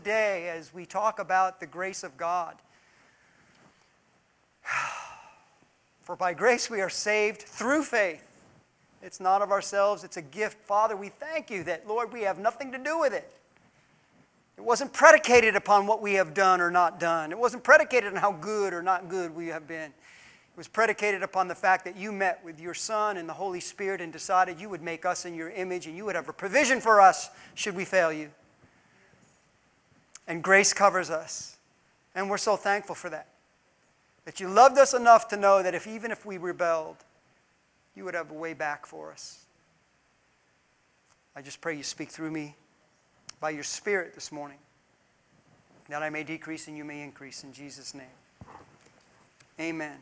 Today, as we talk about the grace of God. For by grace we are saved through faith. It's not of ourselves, it's a gift. Father, we thank you that, Lord, we have nothing to do with it. It wasn't predicated upon what we have done or not done. It wasn't predicated on how good or not good we have been. It was predicated upon the fact that you met with your Son and the Holy Spirit and decided you would make us in your image and you would have a provision for us should we fail you. And grace covers us. And we're so thankful for that. That you loved us enough to know that even if we rebelled, you would have a way back for us. I just pray you speak through me by your Spirit this morning, that I may decrease and you may increase in Jesus' name. Amen.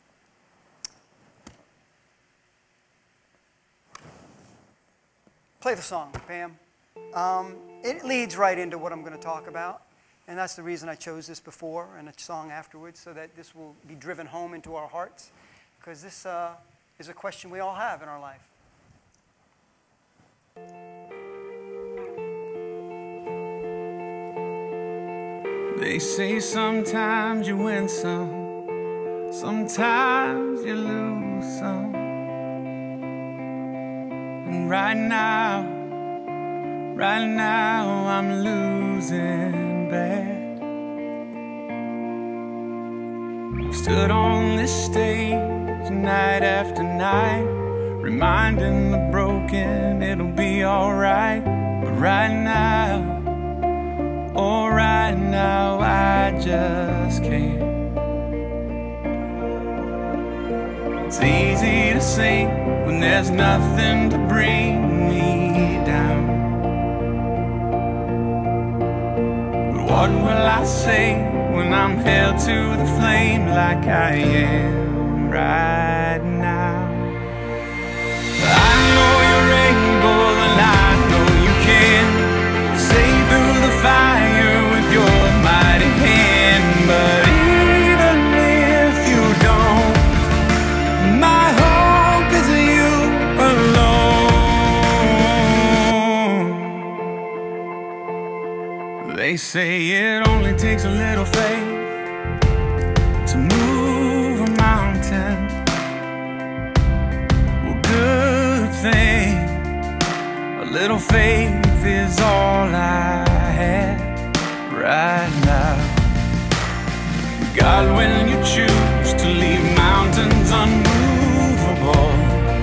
Play the song, Pam. It leads right into what I'm going to talk about, and that's the reason I chose this before and a song afterwards, so that this will be driven home into our hearts, because this is a question we all have in our life. They say sometimes you win some, sometimes you lose some. And right now I'm losing bad. I've stood on this stage night after night, reminding the broken it'll be alright. But right now, oh, right now I just can't. It's easy to sing when there's nothing to bring me down. But what will I say when I'm held to the flame like I am right now? I know you're able and I know you can save through the fire with your mighty hand. But even if you don't, my hope is you alone. They say it only takes a little faith to move a mountain. Well, good thing, a little faith is all I have right now. God, when you choose to leave mountains unmovable,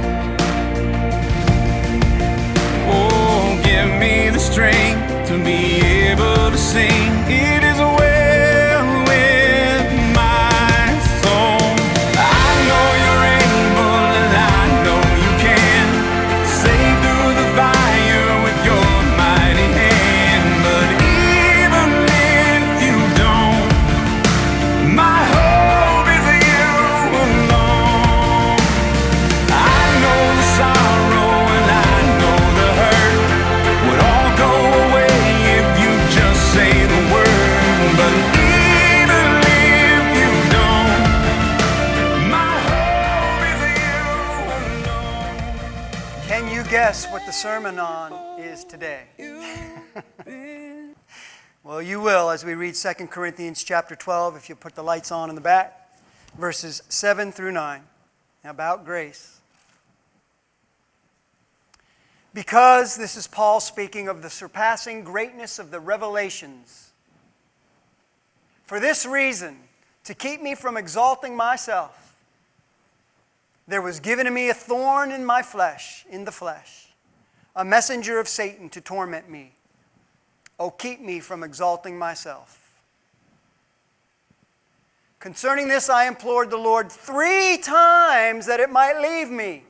oh, give me the strength to be able to sing. It is well with my soul. I know you're able and I know you can save through the fire with your mighty hand. But even if you don't, my hope is you alone. I know the sorrow and I know the hurt would all go away if you just say the word. But even if you don't, my hope is you alone. Can you guess what the sermon on is today? Well, you will as we read 2 Corinthians chapter 12, if you put the lights on in the back, verses 7 through 9, about grace. Because this is Paul speaking of the surpassing greatness of the revelations. For this reason, to keep me from exalting myself, there was given to me a thorn in my flesh, a messenger of Satan to torment me. Oh, keep me from exalting myself. Concerning this I implored the Lord 3 times that it might leave me.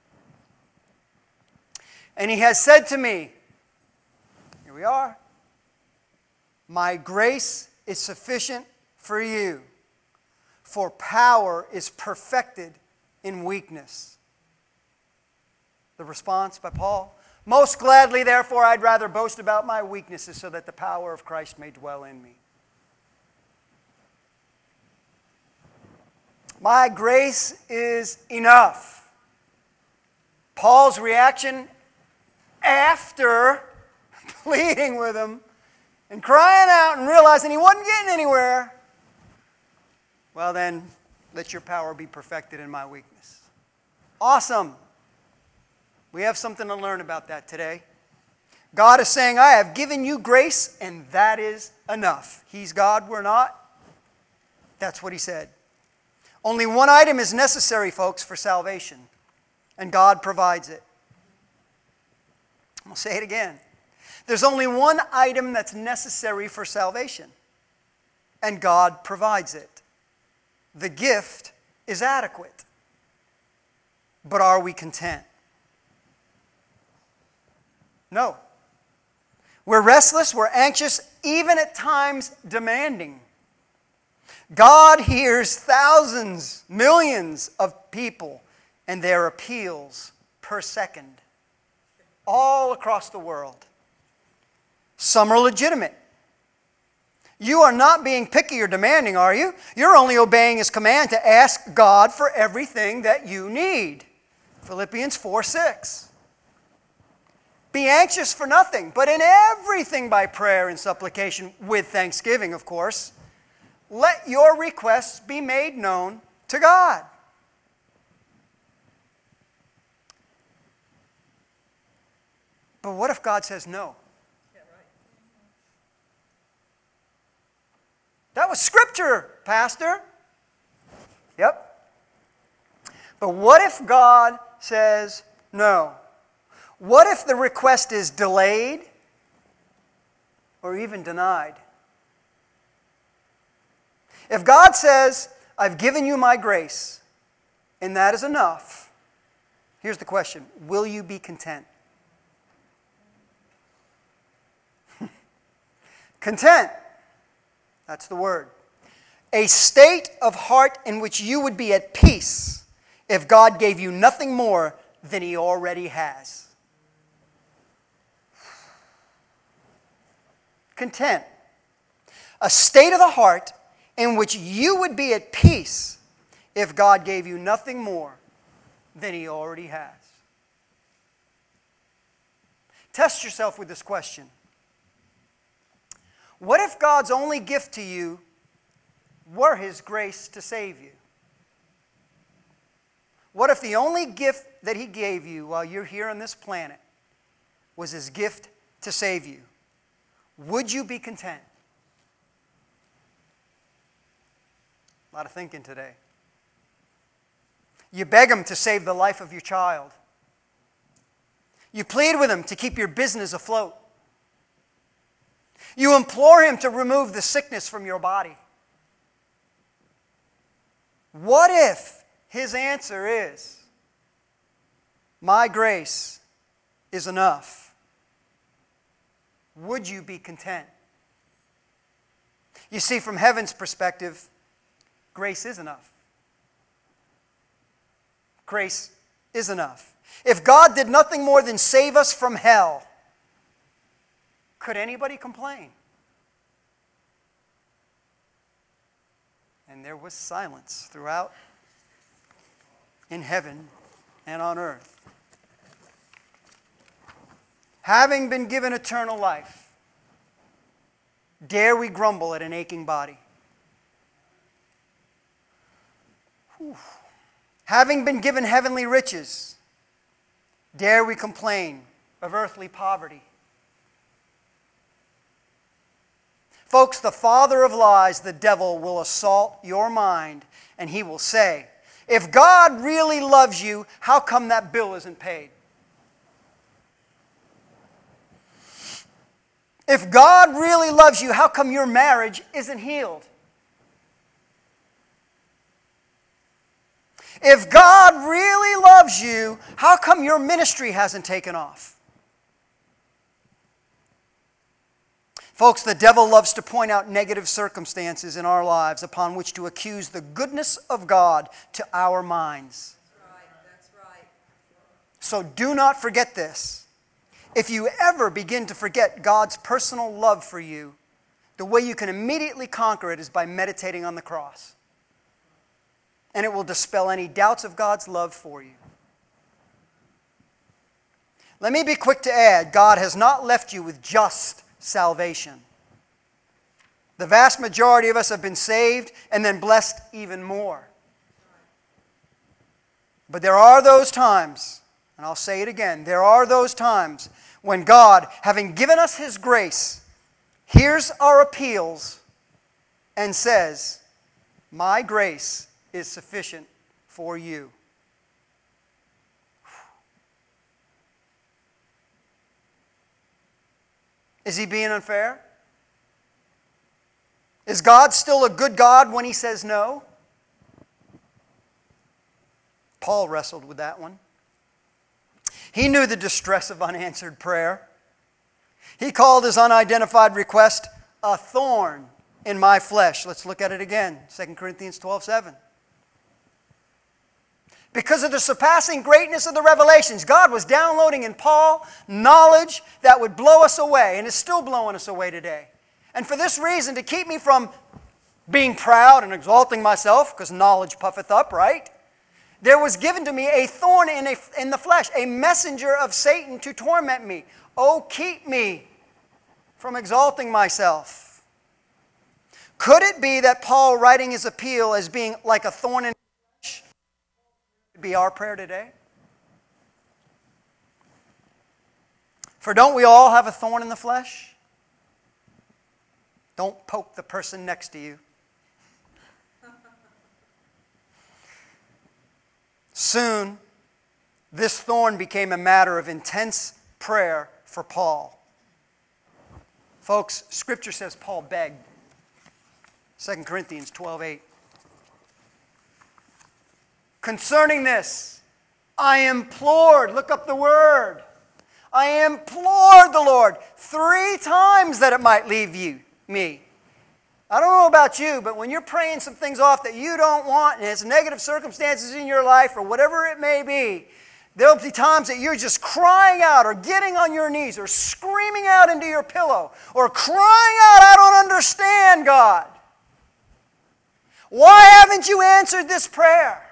And he has said to me, here we are, my grace is sufficient for you, for power is perfected in weakness. The response by Paul, most gladly, therefore, I'd rather boast about my weaknesses so that the power of Christ may dwell in me. My grace is enough. Paul's reaction after pleading with him and crying out and realizing he wasn't getting anywhere, well then, let your power be perfected in my weakness. Awesome. We have something to learn about that today. God is saying, I have given you grace, and that is enough. He's God, we're not. That's what he said. Only one item is necessary, folks, for salvation, and God provides it. I'll say it again. There's only one item that's necessary for salvation, and God provides it. The gift is adequate. But are we content? No. We're restless, we're anxious, even at times demanding. God hears thousands, millions of people and their appeals per second, all across the world. Some are legitimate. You are not being picky or demanding, are you? You're only obeying His command to ask God for everything that you need. Philippians 4:6. Be anxious for nothing, but in everything by prayer and supplication, with thanksgiving, of course, let your requests be made known to God. But what if God says no? That was Scripture, Pastor. Yep. But what if God says no? What if the request is delayed or even denied? If God says, I've given you my grace, and that is enough, here's the question, will you be content? Content. That's the word. A state of heart in which you would be at peace if God gave you nothing more than He already has. Content. A state of the heart in which you would be at peace if God gave you nothing more than He already has. Test yourself with this question. What if God's only gift to you were His grace to save you? What if the only gift that He gave you while you're here on this planet was His gift to save you? Would you be content? A lot of thinking today. You beg Him to save the life of your child. You plead with Him to keep your business afloat. You implore Him to remove the sickness from your body. What if His answer is, my grace is enough? Would you be content? You see, from heaven's perspective, grace is enough. Grace is enough. If God did nothing more than save us from hell, could anybody complain? And there was silence throughout in heaven and on earth. Having been given eternal life, dare we grumble at an aching body? Whew. Having been given heavenly riches, dare we complain of earthly poverty? Folks, the father of lies, the devil, will assault your mind, and he will say, if God really loves you, how come that bill isn't paid? If God really loves you, how come your marriage isn't healed? If God really loves you, how come your ministry hasn't taken off? Folks, the devil loves to point out negative circumstances in our lives upon which to accuse the goodness of God to our minds. That's right. So do not forget this. If you ever begin to forget God's personal love for you, the way you can immediately conquer it is by meditating on the cross. And it will dispel any doubts of God's love for you. Let me be quick to add, God has not left you with just salvation. The vast majority of us have been saved and then blessed even more. But there are those times, and I'll say it again, there are those times when God, having given us His grace, hears our appeals and says, "My grace is sufficient for you." Is He being unfair? Is God still a good God when He says no? Paul wrestled with that one. He knew the distress of unanswered prayer. He called his unidentified request a thorn in my flesh. Let's look at it again. 2 Corinthians 12:7. Because of the surpassing greatness of the revelations, God was downloading in Paul knowledge that would blow us away, and is still blowing us away today. And for this reason, to keep me from being proud and exalting myself, because knowledge puffeth up, right? There was given to me a thorn in the flesh, a messenger of Satan to torment me. Oh, keep me from exalting myself. Could it be that Paul, writing his appeal as being like a thorn in the flesh, would be our prayer today? For don't we all have a thorn in the flesh? Don't poke the person next to you. Soon, this thorn became a matter of intense prayer for Paul. Folks, Scripture says Paul begged. 2 Corinthians 12:8. Concerning this, I implored, look up the word, I implored the Lord 3 times that it might leave me. I don't know about you, but when you're praying some things off that you don't want, and it's negative circumstances in your life or whatever it may be, there'll be times that you're just crying out or getting on your knees or screaming out into your pillow or crying out, "I don't understand, God. Why haven't you answered this prayer?"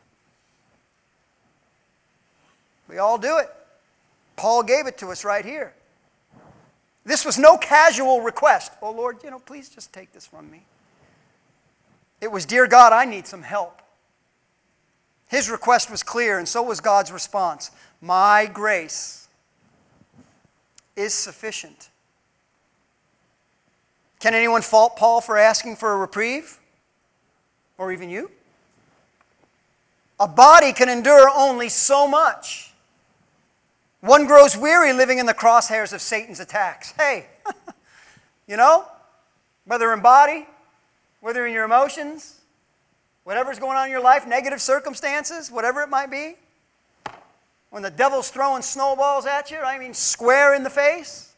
We all do it. Paul gave it to us right here. This was no casual request. "Oh Lord, please just take this from me." It was, "Dear God, I need some help." His request was clear, and so was God's response. "My grace is sufficient." Can anyone fault Paul for asking for a reprieve? Or even you? A body can endure only so much. One grows weary living in the crosshairs of Satan's attacks. Hey, whether in body, whether in your emotions, whatever's going on in your life, negative circumstances, whatever it might be, when the devil's throwing snowballs at you, square in the face,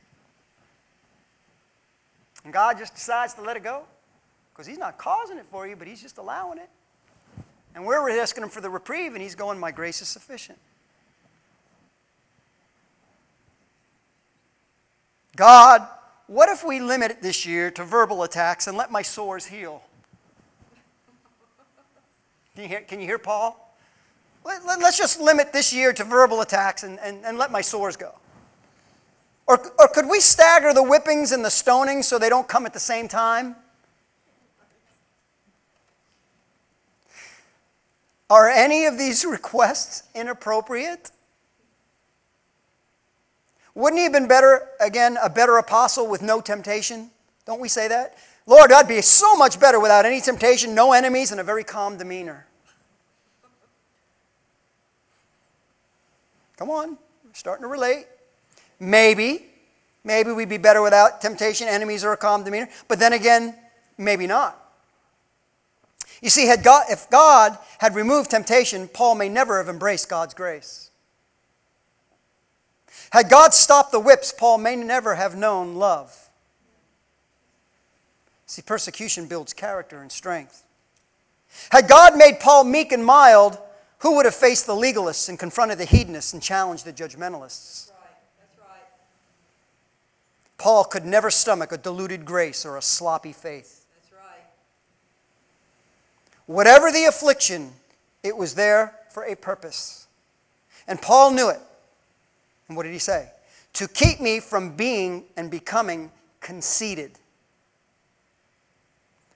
and God just decides to let it go, because He's not causing it for you, but He's just allowing it. And we're asking Him for the reprieve, and He's going, "My grace is sufficient." God, what if we limit it this year to verbal attacks and let my sores heal? Can you hear Paul? Let's just limit this year to verbal attacks and let my sores go. Or could we stagger the whippings and the stonings so they don't come at the same time? Are any of these requests inappropriate? Wouldn't he have been better, again, a better apostle with no temptation? Don't we say that? Lord, I'd be so much better without any temptation, no enemies, and a very calm demeanor. Come on, we're starting to relate. Maybe we'd be better without temptation, enemies, or a calm demeanor. But then again, maybe not. You see, if God had removed temptation, Paul may never have embraced God's grace. Had God stopped the whips, Paul may never have known love. See, persecution builds character and strength. Had God made Paul meek and mild, who would have faced the legalists and confronted the hedonists and challenged the judgmentalists? That's right. Paul could never stomach a diluted grace or a sloppy faith. That's right. Whatever the affliction, it was there for a purpose. And Paul knew it. And what did he say? To keep me from being and becoming conceited.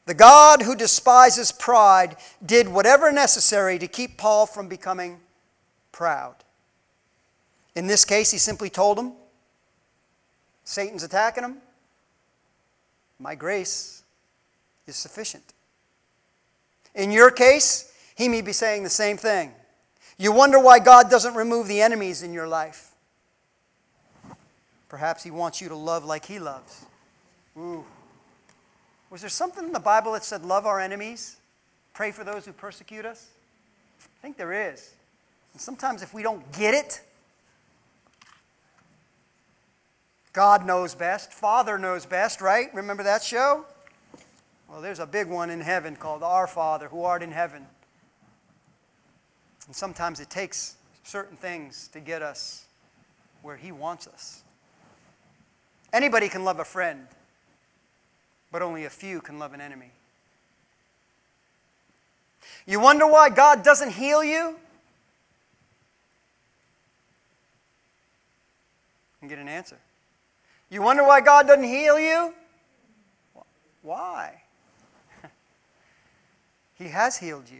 The God who despises pride did whatever necessary to keep Paul from becoming proud. In this case, he simply told him, Satan's attacking him. My grace is sufficient. In your case, he may be saying the same thing. You wonder why God doesn't remove the enemies in your life. Perhaps he wants you to love like he loves. Ooh. Was there something in the Bible that said, love our enemies? Pray for those who persecute us? I think there is. And sometimes if we don't get it, God knows best. Father knows best, right? Remember that show? Well, there's a big one in heaven called Our Father who art in heaven. And sometimes it takes certain things to get us where he wants us. Anybody can love a friend, but only a few can love an enemy. You wonder why God doesn't heal you? And get an answer. You wonder why God doesn't heal you? Why? He has healed you.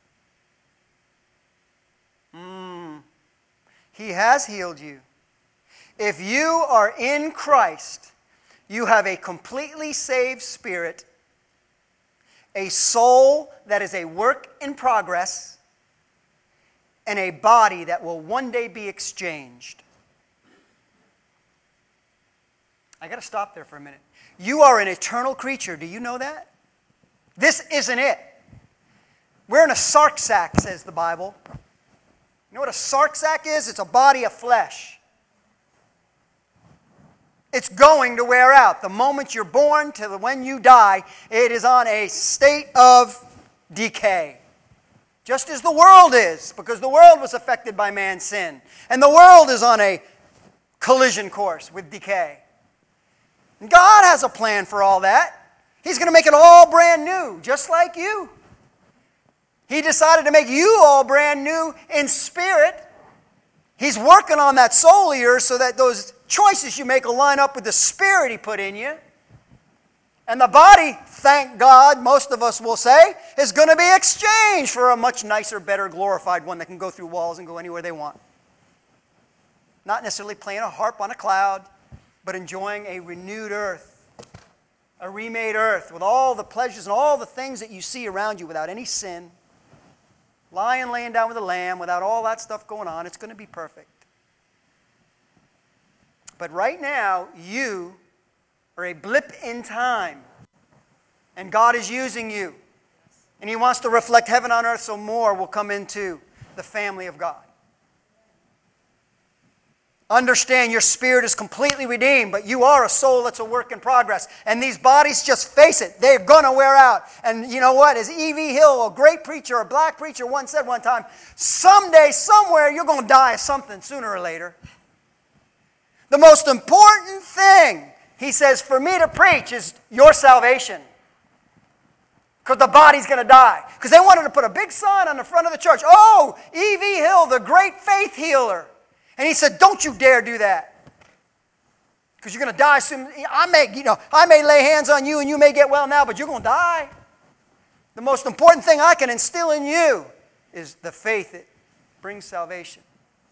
He has healed you. If you are in Christ, you have a completely saved spirit, a soul that is a work in progress, and a body that will one day be exchanged. I got to stop there for a minute. You are an eternal creature. Do you know that? This isn't it. We're in a sark sack, says the Bible. You know what a sark sack is? It's a body of flesh. It's going to wear out. The moment you're born to when you die, it is on a state of decay. Just as the world is, because the world was affected by man's sin. And the world is on a collision course with decay. And God has a plan for all that. He's going to make it all brand new, just like you. He decided to make you all brand new in spirit. He's working on that soul of yours so that those choices you make will line up with the spirit He put in you. And the body, thank God, most of us will say, is going to be exchanged for a much nicer, better, glorified one that can go through walls and go anywhere they want. Not necessarily playing a harp on a cloud, but enjoying a renewed earth, a remade earth with all the pleasures and all the things that you see around you without any sin. Laying down with the lamb without all that stuff going on. It's going to be perfect. But right now, you are a blip in time. And God is using you. And He wants to reflect heaven on earth so more will come into the family of God. Understand your spirit is completely redeemed, but you are a soul that's a work in progress. And these bodies, just face it, they're going to wear out. And you know what? As E.V. Hill, a great preacher, a black preacher, once said one time, someday, somewhere, you're going to die of something sooner or later. The most important thing, he says, for me to preach is your salvation. Because the body's going to die. Because they wanted to put a big sign on the front of the church. Oh, E.V. Hill, the great faith healer. And he said, don't you dare do that. Because you're going to die soon. I may lay hands on you and you may get well now, but you're going to die. The most important thing I can instill in you is the faith that brings salvation.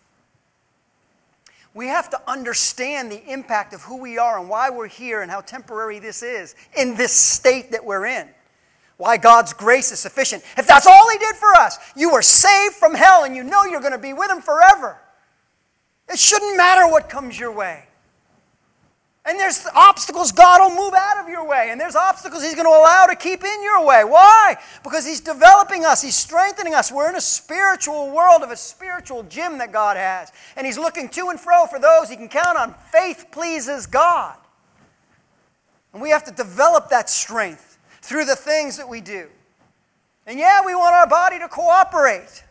We have to understand the impact of who we are and why we're here and how temporary this is in this state that we're in. Why God's grace is sufficient. If that's all He did for us, you were saved from hell and you know you're going to be with Him forever. It shouldn't matter what comes your way. And there's obstacles God will move out of your way. And there's obstacles He's going to allow to keep in your way. Why? Because He's developing us. He's strengthening us. We're in a spiritual world of a spiritual gym that God has. And He's looking to and fro for those He can count on. Faith pleases God. And we have to develop that strength through the things that we do. And yeah, we want our body to cooperate.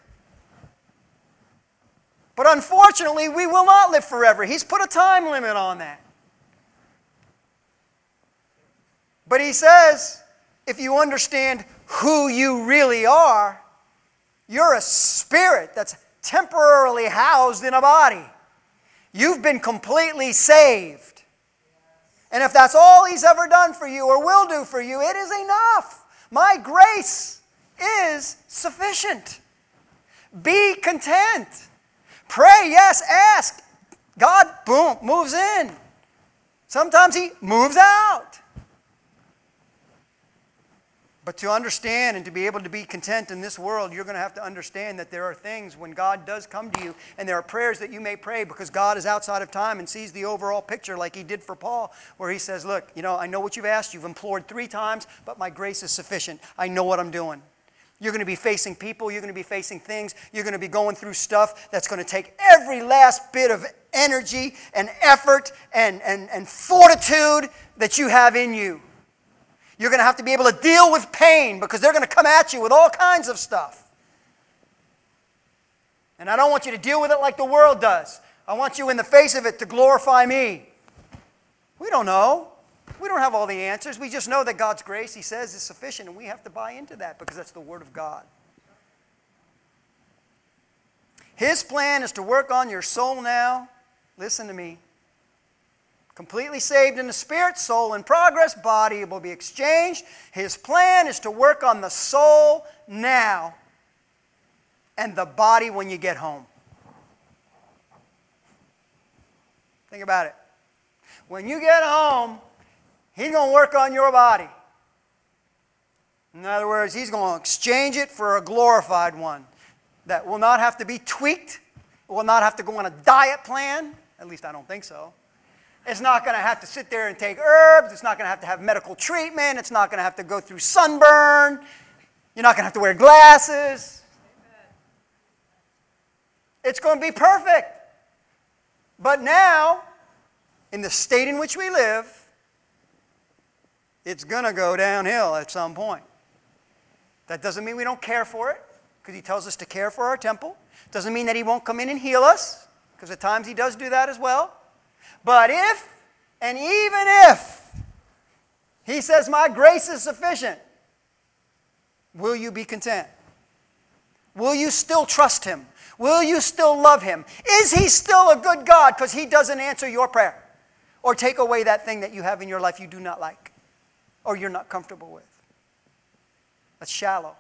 But unfortunately, we will not live forever. He's put a time limit on that. But He says, if you understand who you really are, you're a spirit that's temporarily housed in a body. You've been completely saved. And if that's all He's ever done for you or will do for you, it is enough. My grace is sufficient. Be content. Pray, yes, ask. God, boom, moves in. Sometimes He moves out. But to understand and to be able to be content in this world, you're going to have to understand that there are things when God does come to you, and there are prayers that you may pray because God is outside of time and sees the overall picture like He did for Paul, where He says, look, I know what you've asked. You've implored 3 times, but my grace is sufficient. I know what I'm doing. You're going to be facing people. You're going to be facing things. You're going to be going through stuff that's going to take every last bit of energy and effort and fortitude that you have in you. You're going to have to be able to deal with pain because they're going to come at you with all kinds of stuff. And I don't want you to deal with it like the world does. I want you in the face of it to glorify me. We don't know. We don't have all the answers. We just know that God's grace, He says, is sufficient, and we have to buy into that because that's the Word of God. His plan is to work on your soul now. Listen to me. Completely saved in the spirit, soul in progress, body will be exchanged. His plan is to work on the soul now and the body when you get home. Think about it. When you get home, He's going to work on your body. In other words, He's going to exchange it for a glorified one that will not have to be tweaked, will not have to go on a diet plan. At least I don't think so. It's not going to have to sit there and take herbs. It's not going to have medical treatment. It's not going to have to go through sunburn. You're not going to have to wear glasses. It's going to be perfect. But now, in the state in which we live, it's going to go downhill at some point. That doesn't mean we don't care for it, because He tells us to care for our temple. Doesn't mean that He won't come in and heal us, because at times He does do that as well. But if, and even if, He says, my grace is sufficient, will you be content? Will you still trust Him? Will you still love Him? Is He still a good God because He doesn't answer your prayer or take away that thing that you have in your life you do not like or you're not comfortable with? That's shallow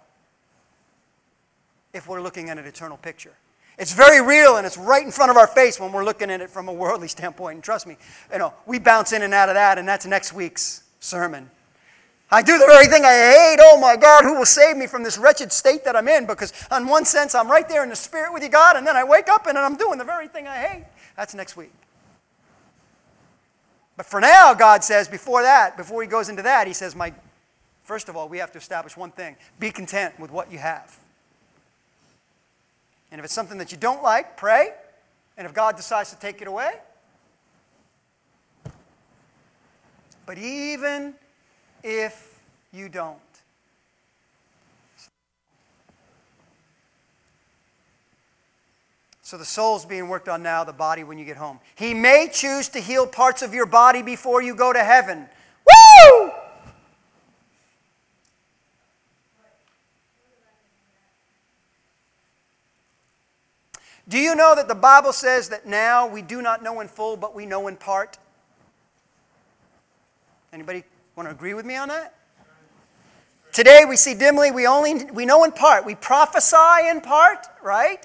if we're looking at an eternal picture. It's very real and it's right in front of our face when we're looking at it from a worldly standpoint. And trust me, we bounce in and out of that, and that's next week's sermon. I do the very thing I hate. Oh my God, who will save me from this wretched state that I'm in? Because in one sense, I'm right there in the Spirit with you, God, and then I wake up and I'm doing the very thing I hate. That's next week. But for now, God says, before He goes into that, He says, first of all, we have to establish one thing. Be content with what you have. And if it's something that you don't like, pray. And if God decides to take it away. But even if you don't. So the soul's being worked on now, the body when you get home. He may choose to heal parts of your body before you go to heaven. Woo! Do you know that the Bible says that now we do not know in full, but we know in part? Anybody want to agree with me on that? Today we see dimly, we know in part. We prophesy in part, right?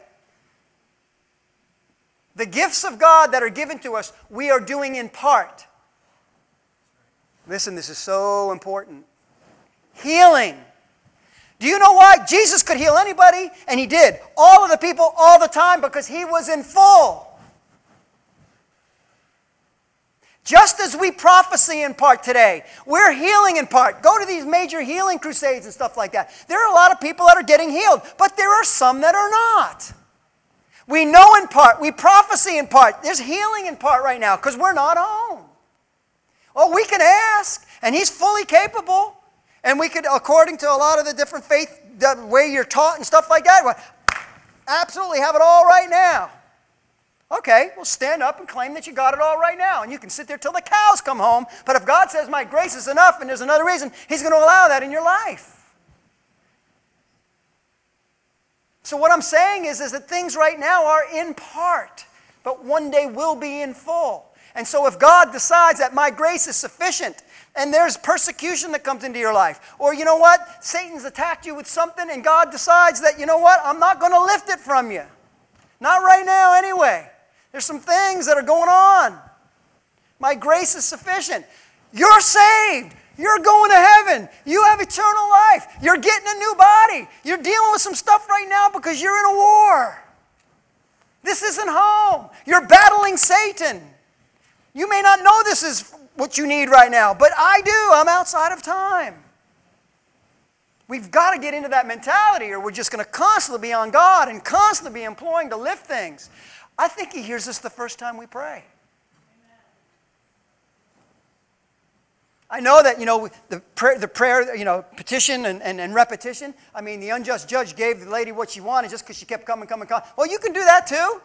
The gifts of God that are given to us, we are doing in part. Listen, this is so important. Healing. Do you know why? Jesus could heal anybody, and He did. All of the people, all the time, because He was in full. Just as we prophesy in part today, we're healing in part. Go to these major healing crusades and stuff like that. There are a lot of people that are getting healed, but there are some that are not. We know in part. We prophesy in part. There's healing in part right now because we're not home. Oh, we can ask, and He's fully capable. And we could, according to a lot of the different faith, the way you're taught and stuff like that, absolutely have it all right now. Okay, well stand up and claim that you got it all right now. And you can sit there till the cows come home. But if God says my grace is enough and there's another reason, He's going to allow that in your life. So what I'm saying is that things right now are in part, but one day will be in full. And so if God decides that my grace is sufficient, and there's persecution that comes into your life. Or you know what? Satan's attacked you with something and God decides that, you know what? I'm not going to lift it from you. Not right now anyway. There's some things that are going on. My grace is sufficient. You're saved. You're going to heaven. You have eternal life. You're getting a new body. You're dealing with some stuff right now because you're in a war. This isn't home. You're battling Satan. You may not know this is what you need right now, but I do. I'm outside of time. We've got to get into that mentality or we're just going to constantly be on God and constantly be imploring to lift things. I think He hears us the first time we pray. I know that, the prayer, petition and repetition. I mean, the unjust judge gave the lady what she wanted just because she kept coming. Well, you can do that too.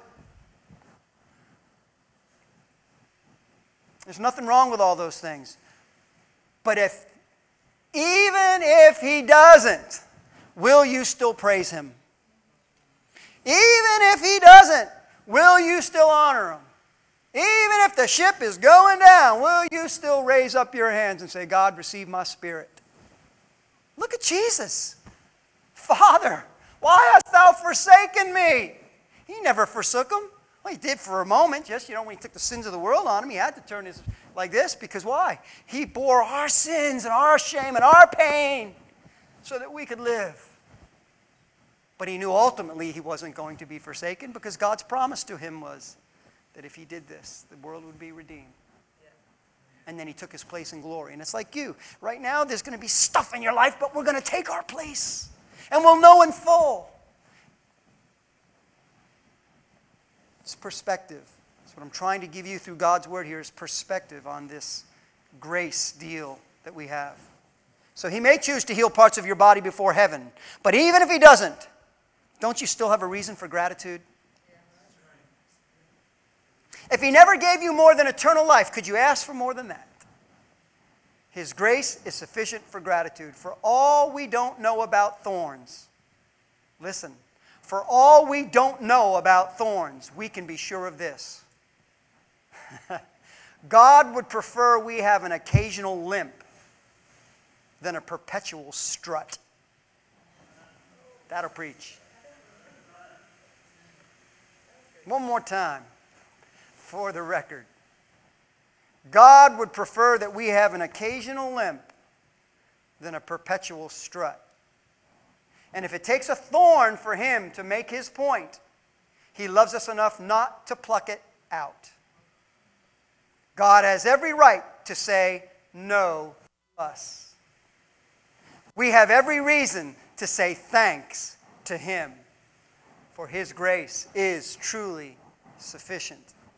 There's nothing wrong with all those things. But even if He doesn't, will you still praise Him? Even if He doesn't, will you still honor Him? Even if the ship is going down, will you still raise up your hands and say, God, receive my spirit? Look at Jesus. Father, why hast thou forsaken me? He never forsook him. Well, He did for a moment. Just, when He took the sins of the world on Him, He had to turn His like this. Because why? He bore our sins and our shame and our pain so that we could live. But He knew ultimately He wasn't going to be forsaken because God's promise to Him was that if He did this, the world would be redeemed. And then He took His place in glory. And it's like you. Right now, there's going to be stuff in your life, but we're going to take our place. And we'll know in full. It's perspective. That's what I'm trying to give you through God's Word here is perspective on this grace deal that we have. So He may choose to heal parts of your body before heaven. But even if He doesn't, don't you still have a reason for gratitude? If He never gave you more than eternal life, could you ask for more than that? His grace is sufficient for gratitude. For all we don't know about thorns, listen, for all we don't know about thorns, we can be sure of this. God would prefer we have an occasional limp than a perpetual strut. That'll preach. One more time. For the record, God would prefer that we have an occasional limp than a perpetual strut. And if it takes a thorn for Him to make His point, He loves us enough not to pluck it out. God has every right to say no to us. We have every reason to say thanks to Him, for His grace is truly sufficient.